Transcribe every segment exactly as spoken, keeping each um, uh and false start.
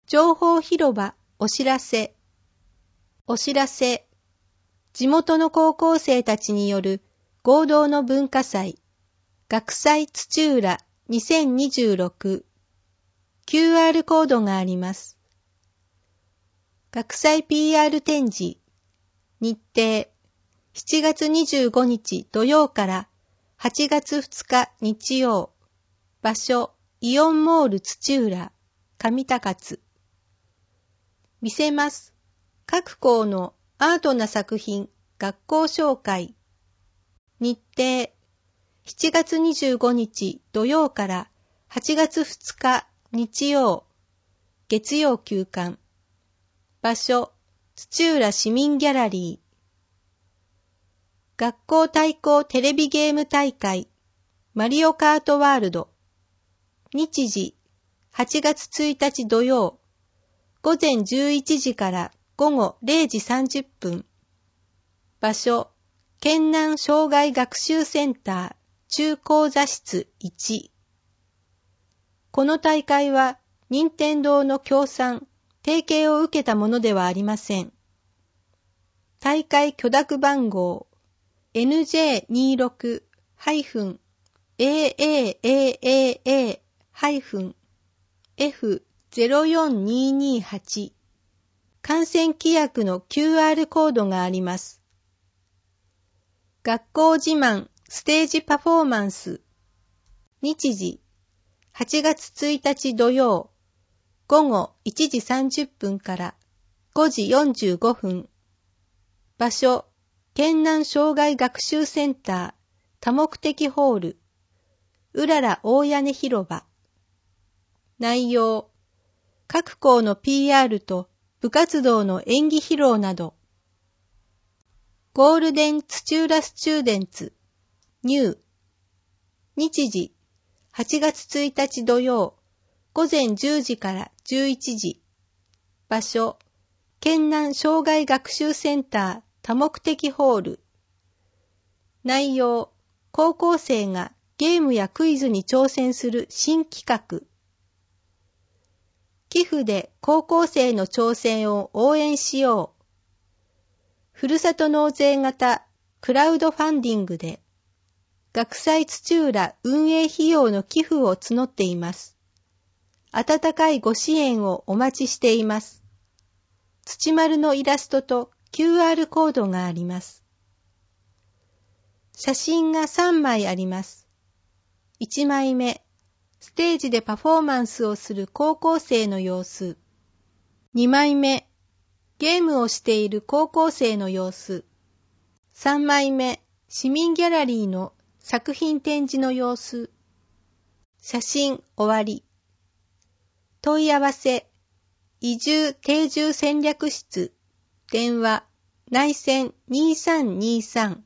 情報広場お知らせ。お知らせ。地元の高校生たちによる合同の文化祭、学祭土浦にせんにじゅうろく。キューアール コードがあります。学祭 ピーアール 展示。日程。しちがつにじゅうごにち土曜からはちがつふつか日曜。場所、イオンモール土浦、上高津。見せます。各校のアートな作品、学校紹介。日程。しちがつにじゅうごにち土曜からはちがつふつか日曜。月曜休館。場所、土浦市民ギャラリー。学校対抗テレビゲーム大会、マリオカートワールド。日時、はちがつついたち土曜、午前じゅういちじから午後れいじさんじゅっぷん。場所、県南障害学習センター中高座室いち。この大会は、任天堂の協賛、提携を受けたものではありません。大会許諾番号 エヌジェーにじゅうろく エーエーエーエーエー エフゼロよんにーにーはち 観戦規約の キューアール コードがあります。学校自慢ステージパフォーマンス。日時、はちがつついたち土曜、午後いちじさんじゅっぷんからごじよんじゅうごふん。場所、県南障害学習センター多目的ホール、うらら大屋根広場。内容、各校の ピーアール と部活動の演技披露など。ゴールデン土浦スチューデンツ、ニュー。日時、はちがつついたち土曜、午前じゅうじからじゅういちじ。場所、県南障害学習センター多目的ホール。内容、高校生がゲームやクイズに挑戦する新企画。寄付で高校生の挑戦を応援しよう。ふるさと納税型クラウドファンディングで、学祭土浦運営費用の寄付を募っています。温かいご支援をお待ちしています。土丸のイラストと キューアール コードがあります。写真がさんまいあります。いちまいめ、ステージでパフォーマンスをする高校生の様子。にまいめ、ゲームをしている高校生の様子。さんまいめ、市民ギャラリーの作品展示の様子。写真終わり。問い合わせ、移住定住戦略室、電話、内線にさんにさん。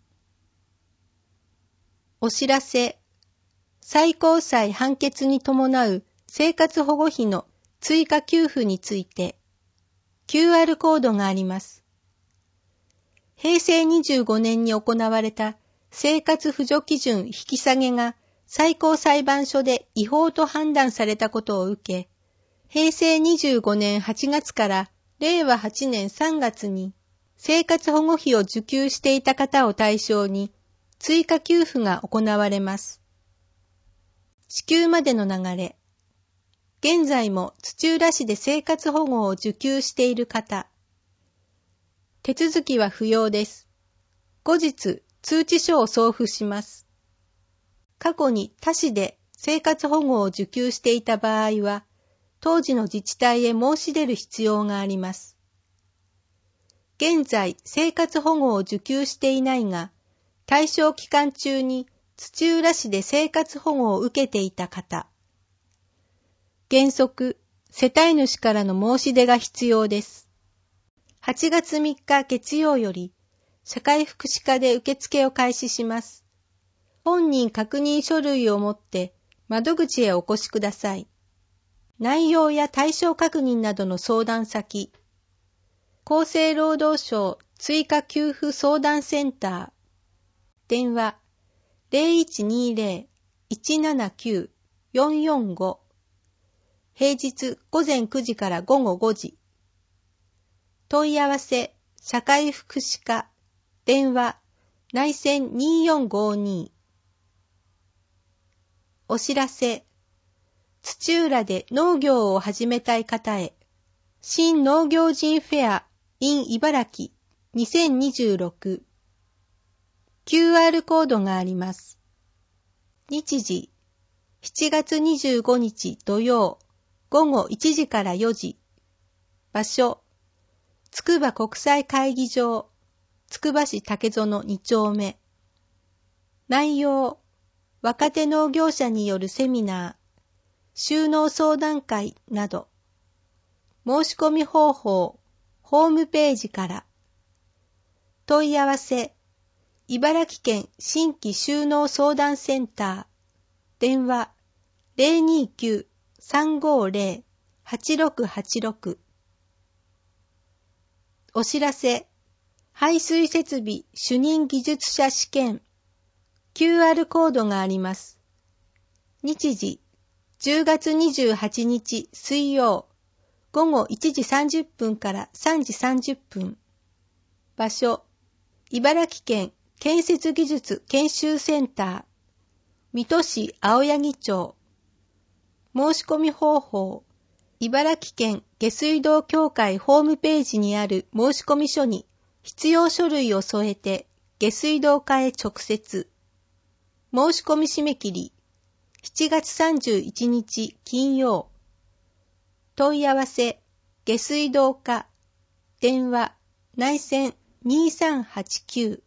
お知らせ、最高裁判決に伴う生活保護費の追加給付について、キューアール コードがあります。へいせいにじゅうごねんに行われた生活扶助基準引き下げが最高裁判所で違法と判断されたことを受け、へいせいにじゅうごねんはちがつかられいわはちねんさんがつに生活保護費を受給していた方を対象に追加給付が行われます。支給までの流れ。現在も土浦市で生活保護を受給している方。手続きは不要です。後日通知書を送付します。過去に他市で生活保護を受給していた場合は、当時の自治体へ申し出る必要があります。現在生活保護を受給していないが、対象期間中に土浦市で生活保護を受けていた方。原則、世帯主からの申し出が必要です。はちがつみっか月曜より、社会福祉課で受付を開始します。本人確認書類を持って窓口へお越しください。内容や対象確認などの相談先、厚生労働省追加給付相談センター、電話 ゼロいちにゼロ いちななきゅう よんよんご平日午前くじから午後ごじ。問い合わせ、社会福祉課、電話、内線にーよんごに。お知らせ、土浦で農業を始めたい方へ、新農業人フェア in 茨城にせんにじゅうろく。キューアール コードがあります。日時、しちがつにじゅうごにち土曜、午後いちじからよじ。場所、つくば国際会議場、つくば市竹園にちょうめ。内容、若手農業者によるセミナー、就農相談会など。申し込み方法、ホームページから。問い合わせ、茨城県新規就農相談センター、電話 ゼロにーきゅう さんごーゼロ はちろくはちろく。お知らせ、排水設備主任技術者試験、キューアール コードがあります。日時、じゅうがつにじゅうはちにち水曜、午後いちじさんじゅっぷんからさんじさんじゅっぷん。場所、茨城県建設技術研修センター、水戸市青柳町。申し込み方法、茨城県下水道協会ホームページにある申し込み書に必要書類を添えて下水道課へ直接。申し込み締め切り、しちがつさんじゅういちにち金曜。問い合わせ、下水道課、電話、内線にーさんはちきゅう。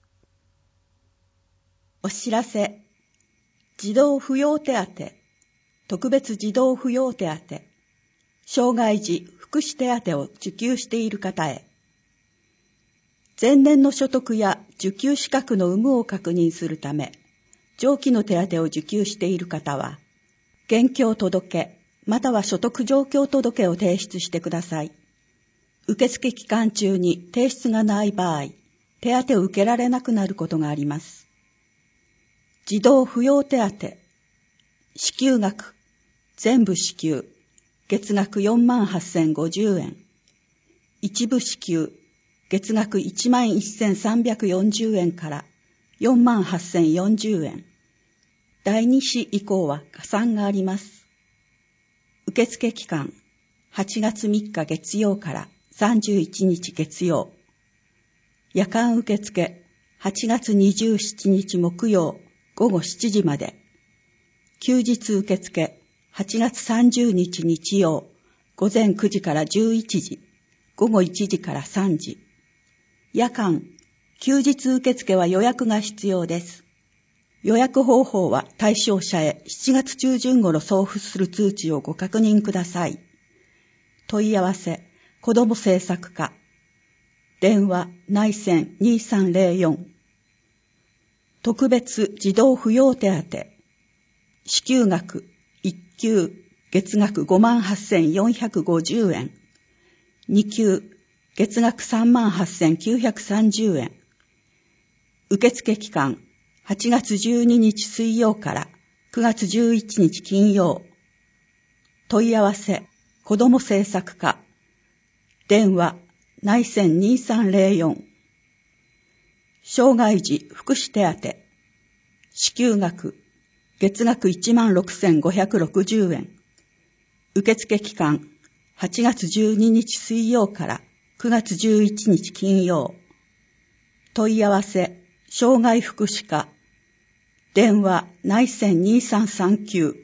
お知らせ、児童扶養手当、特別児童扶養手当、障害児福祉手当を受給している方へ、前年の所得や受給資格の有無を確認するため、上記の手当を受給している方は、現況届または所得状況届を提出してください。受付期間中に提出がない場合、手当を受けられなくなることがあります。児童扶養手当、支給額、全部支給、月額よんまんはっせんごじゅうえん。一部支給、月額いちまんせんさんびゃくよんじゅうえんからよんまんはっせんよんじゅうえん。第二子以降は加算があります。受付期間、はちがつみっか月曜からさんじゅういちにち月曜。夜間受付、はちがつにじゅうしちにち木曜午後しちじまで。休日受付、はちがつさんじゅうにち日曜、午前くじからじゅういちじ、午後いちじからさんじ。夜間、休日受付は予約が必要です。予約方法は対象者へしちがつちゅうじゅん頃送付する通知をご確認ください。問い合わせ、子ども政策課。電話、内線にーさんぜろよん。特別児童扶養手当。支給額、いっきゅう、月額ごまんはっせんよんひゃくごじゅうえん。にきゅう、月額さんまんはっせんきゅうひゃくさんじゅうえん。受付期間、はちがつじゅうににち水曜からくがつじゅういちにち金曜。問い合わせ、子ども政策課。電話、内線にーさんぜろよん。障害児福祉手当。支給額、月額いちまんろくせんごひゃくろくじゅうえん。受付期間、はちがつじゅうににち水曜からくがつじゅういちにち金曜。問い合わせ、障害福祉課。電話、内線にーさんさんきゅう。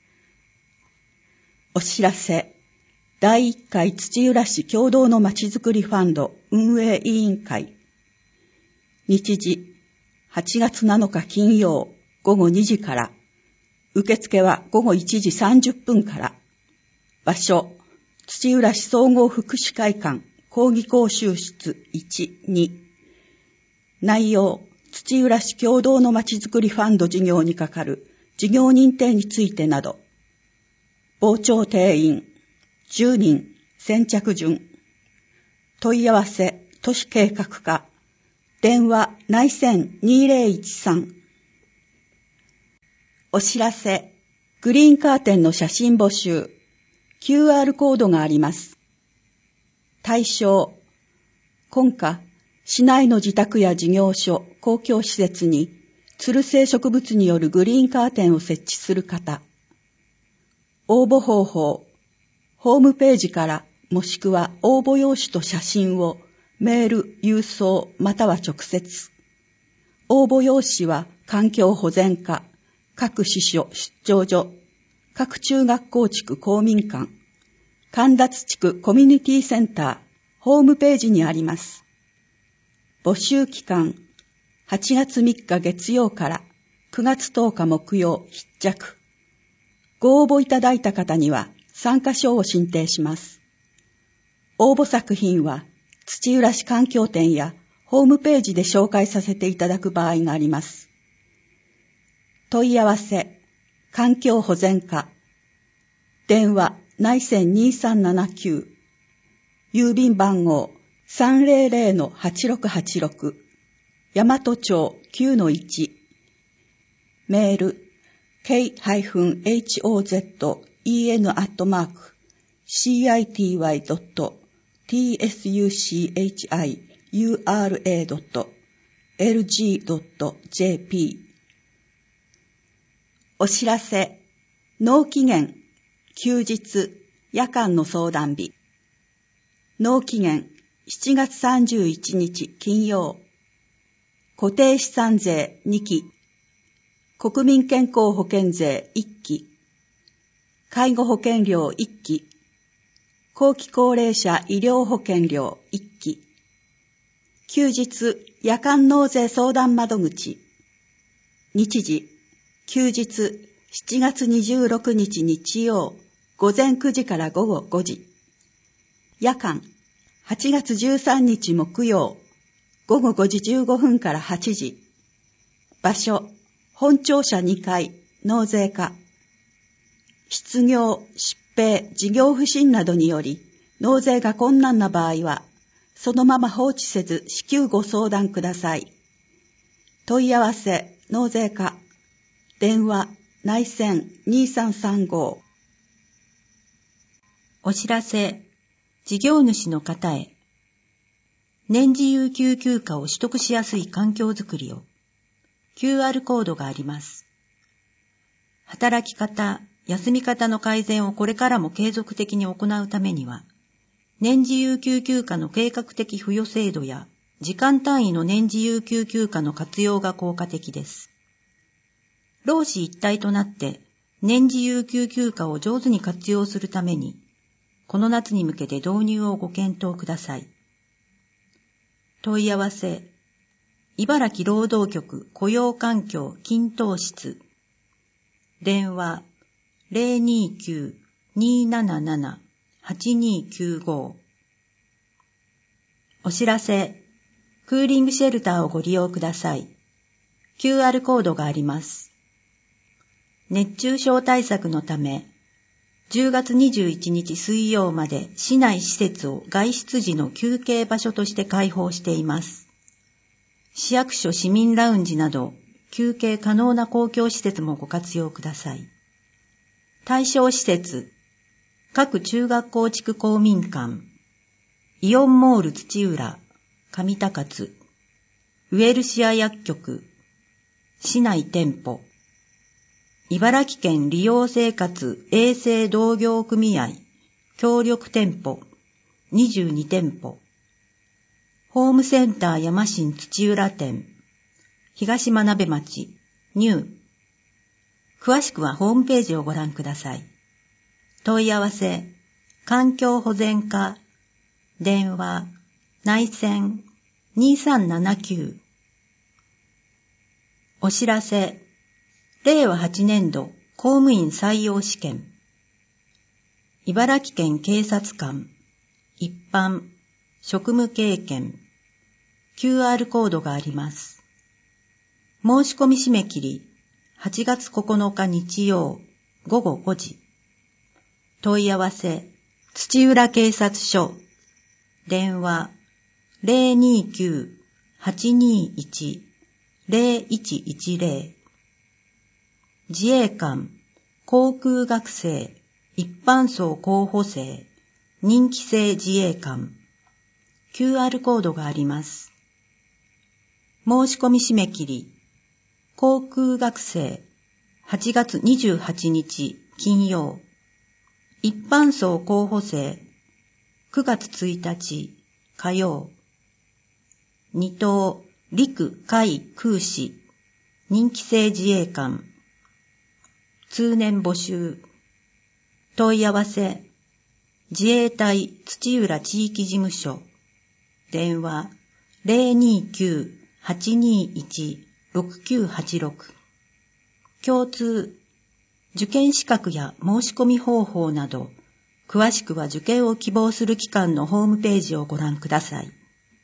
お知らせ、だいいっかい土浦市共同のまちづくりファンド運営委員会。日時、はちがつなのか金曜午後にじから。受付は午後いちじさんじゅっぷんから。場所、土浦市総合福祉会館講義講習室いち、に。内容、土浦市共同のまちづくりファンド事業にかかる事業認定についてなど。傍聴定員、じゅうにん、先着順。問い合わせ、都市計画課。電話、内線にーぜろいちさん。お知らせ、グリーンカーテンの写真募集。 キューアール コードがあります。対象、今夏、市内の自宅や事業所、公共施設に、つる性植物によるグリーンカーテンを設置する方。応募方法、ホームページからもしくは応募用紙と写真をメール、郵送または直接。応募用紙は環境保全課、各支所、出張所、各中学校地区公民館、神立地区コミュニティセンター、ホームページにあります。募集期間、はちがつみっか月曜からくがつとおか木曜必着。ご応募いただいた方には参加賞を進呈します。応募作品は土浦市環境展やホームページで紹介させていただく場合があります。問い合わせ、環境保全課、電話内線にさんななきゅう、郵便番号 さんぜろぜろのはちろくはちろく、大和町 きゅうのいち、メール ケーホーゼットイーエヌ アットマーク シーアイティーワイ ドット ティーエスユーシーエイチアイユーアールエー ドット エルジー ドット ジェーピー。 お知らせ、納期限、休日、夜間の相談日。納期限、しちがつさんじゅういちにち金曜。固定資産税にき、国民健康保険税いっき、介護保険料いっき、後期高齢者医療保険料いっき、休日夜間納税相談窓口、日時、休日しちがつにじゅうろくにち日曜、午前くじから午後ごじ、夜間、はちがつじゅうさんにち木曜、午後ごじじゅうごふんからはちじ。場所、本庁舎にかい、納税課。失業、疾病、事業不振などにより、納税が困難な場合は、そのまま放置せず、至急ご相談ください。問い合わせ、納税課。電話、内線にさんさんご。 お知らせ、事業主の方へ。年次有給休暇を取得しやすい環境づくりを。キューアール コードがあります。働き方、休み方の改善をこれからも継続的に行うためには、年次有給休暇の計画的付与制度や時間単位の年次有給休暇の活用が効果的です。労使一体となって年次有給休暇を上手に活用するために、この夏に向けて導入をご検討ください。問い合わせ、茨城労働局雇用環境均等室。電話 ゼロにきゅう にーなななな はちにーきゅうご。お知らせ、クーリングシェルターをご利用ください。キューアール コードがあります。熱中症対策のため、じゅうがつにじゅういちにち水曜まで市内施設を外出時の休憩場所として開放しています。市役所市民ラウンジなど休憩可能な公共施設もご活用ください。対象施設、各中学校地区公民館、イオンモール土浦、上高津、ウエルシア薬局、市内店舗、茨城県利用生活衛生同業組合協力店舗にじゅうにてんぽ、ホームセンター山新土浦店、東真鍋町、ニュー。詳しくはホームページをご覧ください。問い合わせ、環境保全課、電話、内線にさんななきゅう。お知らせ、れいわはちねんど公務員採用試験。茨城県警察官、一般、職務経験、キューアール コードがあります。申し込み締め切り、はちがつここのか日曜、ごごごじ。問い合わせ、土浦警察署、電話、ゼロにきゅう はちにいち ゼロいちいちゼロ。自衛官、航空学生、 一般層候補生、任期制自衛官、キューアール コードがあります。申し込み締め切り、航空学生、はちがつにじゅうはちにち金曜。一般層候補生、くがつついたち火曜。二等、陸海空士、任期制自衛官、通年募集。問い合わせ、自衛隊土浦地域事務所、電話 ゼロにきゅう はちにいち ろくきゅうはちろく。共通、受験資格や申し込み方法など、詳しくは受験を希望する機関のホームページをご覧ください。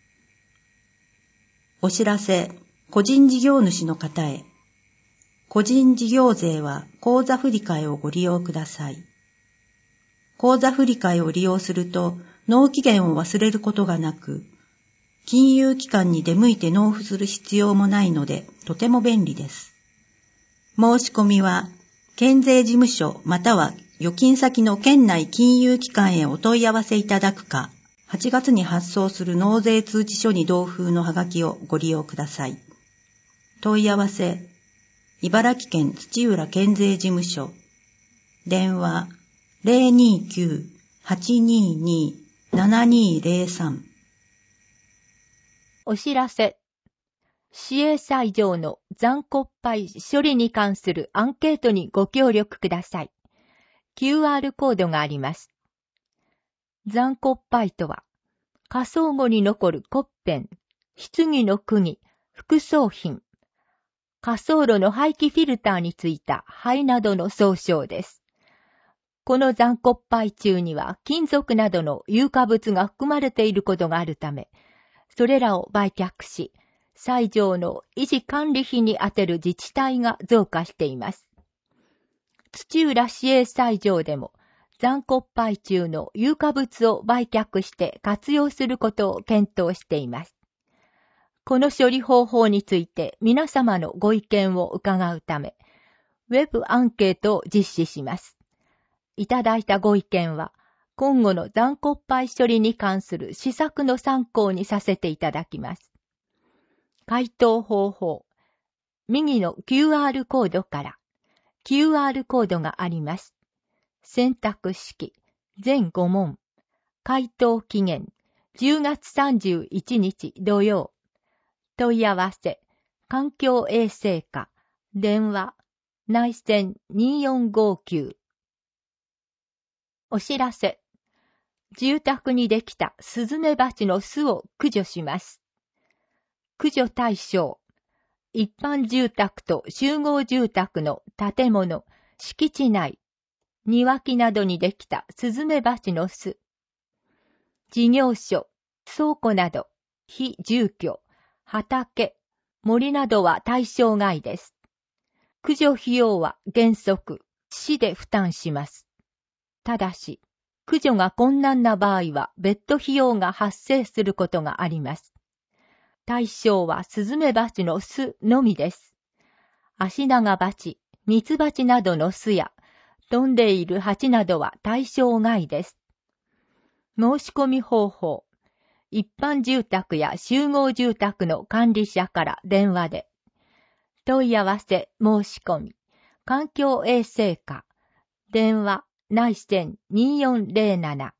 お知らせ、個人事業主の方へ。個人事業税は口座振替をご利用ください。口座振替を利用すると納期限を忘れることがなく、金融機関に出向いて納付する必要もないのでとても便利です。申し込みは県税事務所または預金先の県内金融機関へお問い合わせいただくか、はちがつに発送する納税通知書に同封のハガキをご利用ください。問い合わせ、茨城県土浦県税事務所、電話 ゼロにきゅう はちにに ななにゼロさん。 お知らせ。市営斎場の残骨灰処理に関するアンケートにご協力ください。キューアール コードがあります。残骨灰とは、火葬後に残る骨片、棺の釘、副葬品、火葬炉の排気フィルターについた灰などの総称です。この残骨灰中には金属などの有価物が含まれていることがあるため、それらを売却し、斎場の維持管理費に充てる自治体が増加しています。土浦市営斎場でも残骨灰中の有価物を売却して活用することを検討しています。この処理方法について皆様のご意見を伺うため、ウェブアンケートを実施します。いただいたご意見は、今後の残骨灰処理に関する施策の参考にさせていただきます。回答方法。右の キューアール コードから、キューアール コードがあります。選択式、全ごもん。回答期限、じゅうがつさんじゅういちにち土曜。問い合わせ、環境衛生課、電話、内線によんごきゅう。お知らせ。住宅にできたスズメバチの巣を駆除します。駆除対象。一般住宅と集合住宅の建物、敷地内、庭木などにできたスズメバチの巣。事業所、倉庫など、非住居、畑、森などは対象外です。駆除費用は原則、市で負担します。ただし、駆除が困難な場合は別途費用が発生することがあります。対象はスズメバチの巣のみです。アシナガバチ、ミツバチなどの巣や、飛んでいるハチなどは対象外です。申し込み方法。一般住宅や集合住宅の管理者から電話で。問い合わせ申し込み。環境衛生課。電話内線によんゼロなな。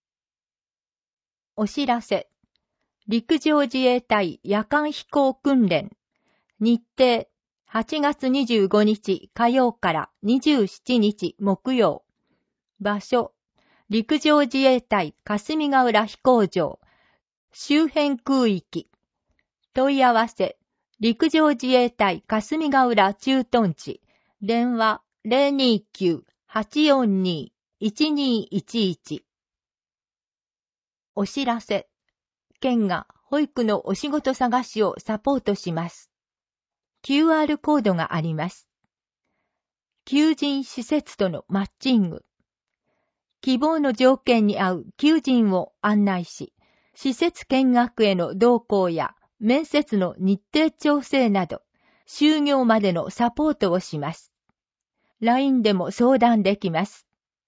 お知らせ。陸上自衛隊夜間飛行訓練。日程はちがつにじゅうごにち火曜からにじゅうしちにち木曜。場所。陸上自衛隊霞ヶ浦飛行場。周辺空域。問い合わせ。陸上自衛隊霞ヶ浦駐屯地。電話ゼロにきゅう はちよんに いちにいちいち。お知らせ。県が保育のお仕事探しをサポートします。キューアール コードがあります。求人施設とのマッチング。希望の条件に合う求人を案内し、施設見学への同行や面接の日程調整など、就業までのサポートをします。ライン でも相談できます。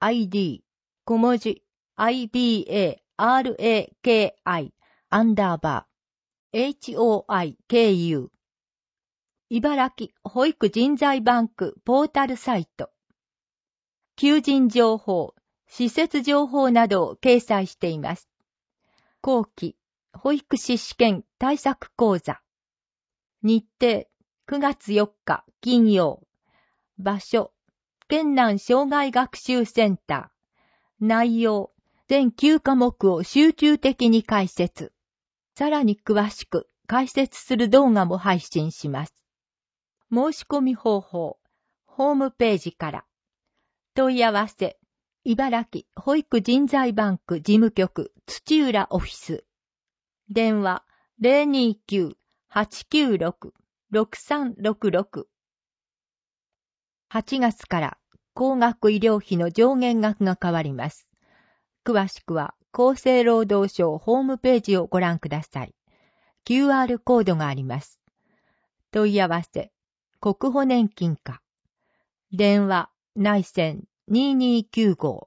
アイディー、小文字、アイビーエーアールエーケーアイ、アンダーバー、エイチオーアイケーユー。茨城保育人材バンクポータルサイト。求人情報、施設情報などを掲載しています。後期、保育士試験対策講座。日程、くがつよっか金曜。場所、県南障害学習センター。内容、全きゅうかもくを集中的に解説。さらに詳しく解説する動画も配信します。申し込み方法、ホームページから。問い合わせ、茨城保育人材バンク事務局土浦オフィス。電話 ゼロにきゅう はちきゅうろく ろくさんろくろく。はちがつから高額医療費の上限額が変わります。詳しくは厚生労働省ホームページをご覧ください。キューアール コードがあります。問い合わせ、国保年金課。電話、内線にーにーきゅうご。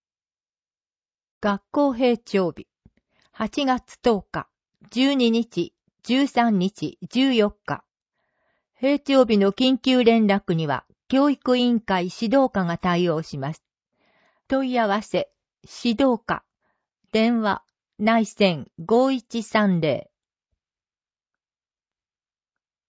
学校閉庁日。はちがつとおか、じゅうににち、じゅうさんにち、じゅうよっか。閉庁日の緊急連絡には、教育委員会指導課が対応します。問い合わせ、指導課。電話、内線ごいちさんぜろ。